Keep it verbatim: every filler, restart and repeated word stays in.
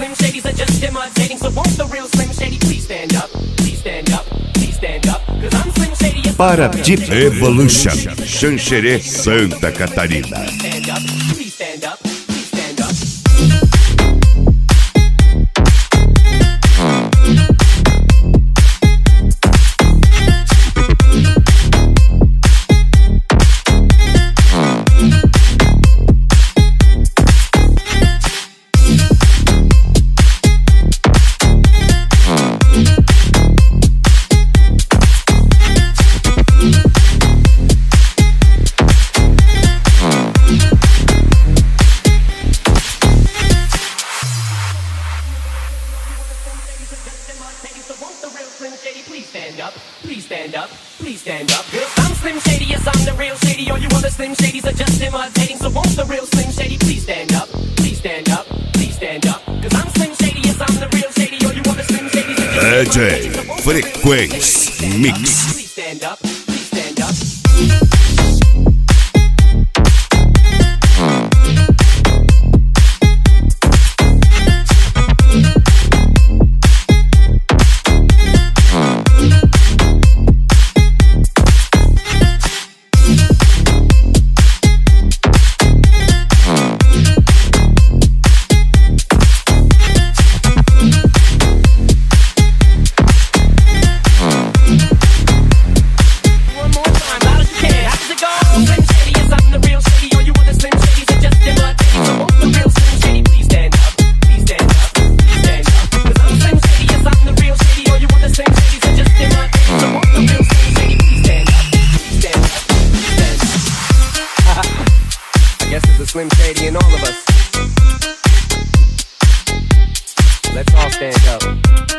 Slim Shadys are just imitating. So won't the real Slim Shady please stand up? Please stand up, please stand up. Cause I'm Slim Shady. Yes, Para Deep Evolution, Xanxerê, Santa Catarina. Please stand up, please stand up, please stand up. Please stand up, please stand up. I'm Slim Shady, yes, I'm the real Shady. All you other Slim Shadys are just imitating. So won't the real Slim Shady please stand up? Please stand up, please stand up. Cause I'm Slim Shady, yes, I'm the real Shady. All you other Slim Shadys are just D J Frequência Mix. Please stand up, please stand up. Slim Shady in all of us. Let's all stand up.